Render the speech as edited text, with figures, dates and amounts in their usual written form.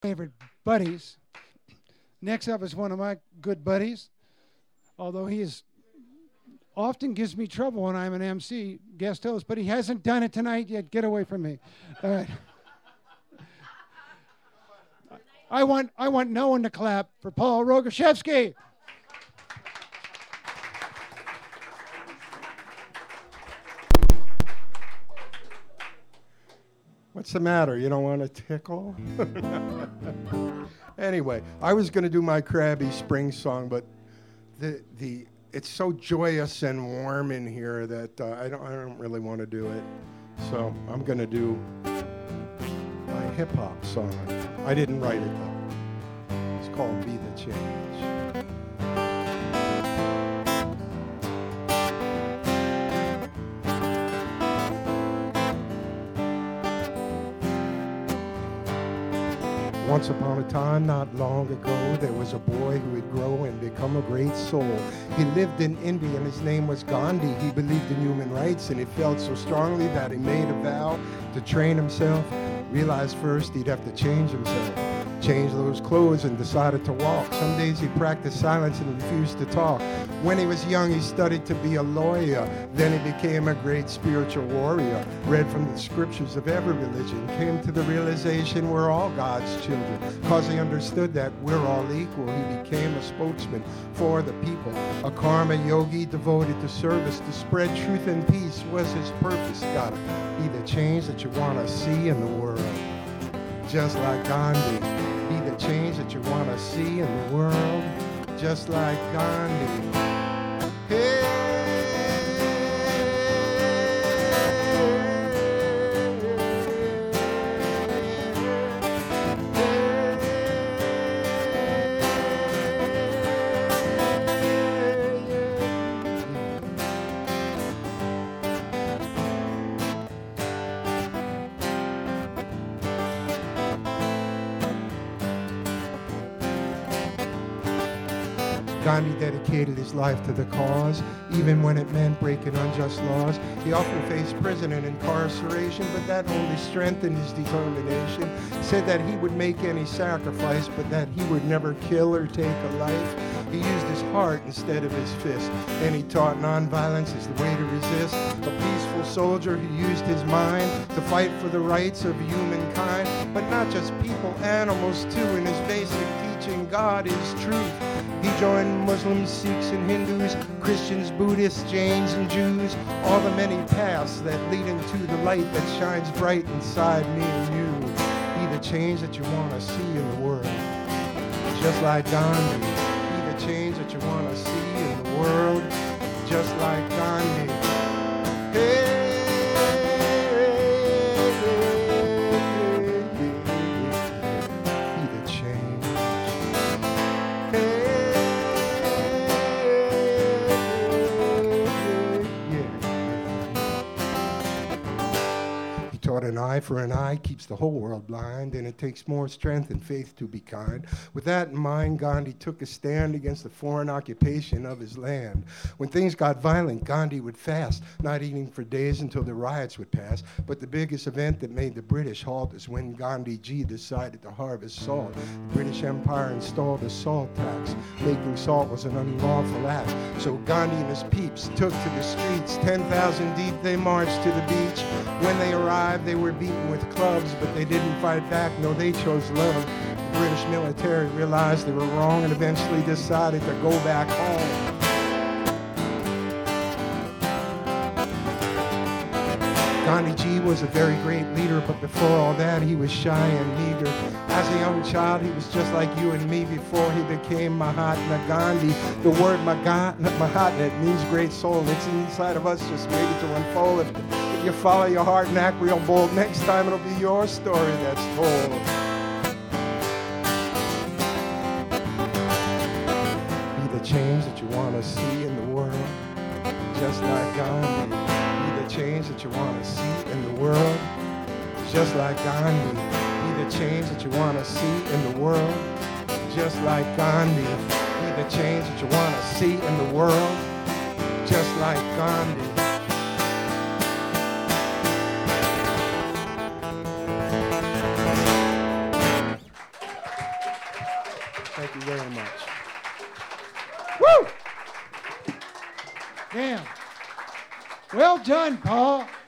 Favorite buddies. Next up is one of my good buddies, although he is often gives me trouble when I'm an MC, guest host, but he hasn't done it tonight yet. Get away from me. All right. I want no one to clap for Paul Rogoshevsky. What's the matter? You don't want to tickle? Anyway, I was going to do my Crabby Spring song, but it's so joyous and warm in here that I don't really want to do it. So I'm going to do my hip hop song. I didn't write it though. It's called Be the Change. Once upon a time, not long ago, there was a boy who would grow and become a great soul. He lived in India and his name was Gandhi. He believed in human rights and he felt so strongly that he made a vow to train himself. Realized first he'd have to change himself. Changed those clothes and decided to walk. Some days he practiced silence and refused to talk. When he was young, he studied to be a lawyer. Then he became a great spiritual warrior. Read from the scriptures of every religion. Came to the realization we're all God's children. Because he understood that we're all equal, he became a spokesman for the people. A karma yogi devoted to service. To spread truth and peace was his purpose. Gotta be the change that you want to see in the world. Just like Gandhi. Be the change that you want to see in the world, just like Gandhi. Hey. Gandhi dedicated his life to the cause, even when it meant breaking unjust laws. He often faced prison and incarceration, but that only strengthened his determination. Said that he would make any sacrifice, but that he would never kill or take a life. He used his heart instead of his fist, and he taught nonviolence is the way to resist. A peaceful soldier who used his mind to fight for the rights of humankind, but not just people, animals too. In his basic teaching, God is truth. He joined Muslims, Sikhs, and Hindus, Christians, Buddhists, Jains, and Jews, all the many paths that lead into the light that shines bright inside me and you. Be the change that you want to see in the world, just like Gandhi. Be the change that you want to see in the world, just like Gandhi. Hey. An eye for an eye keeps the whole world blind, and it takes more strength and faith to be kind. With that in mind, Gandhi took a stand against the foreign occupation of his land. When things got violent, Gandhi would fast, not eating for days until the riots would pass. But the biggest event that made the British halt is when Gandhi G decided to harvest salt. The British Empire installed a salt tax. Making salt was an unlawful act. So Gandhi and his peeps took to the streets. 10,000 deep, they marched to the beach. When they arrived, they were beaten with clubs, but they didn't fight back. No, they chose love. The British military realized they were wrong and eventually decided to go back home. Gandhi G was a very great leader, but before all that, he was shy and meager. As a young child, he was just like you and me before he became Mahatma Gandhi. The word Mahatma, it means great soul. It's inside of us, just waiting to unfold. If you follow your heart and act real bold, next time it'll be your story that's told. Be the change that you want to see in the world, just like Gandhi. Be the change that you want to see in the world, just like Gandhi. Be the change that you want to see in the world, just like Gandhi. Be the change that you want to see in the world, just like Gandhi. Thank you very much. Woo! Damn. Well done, Paul.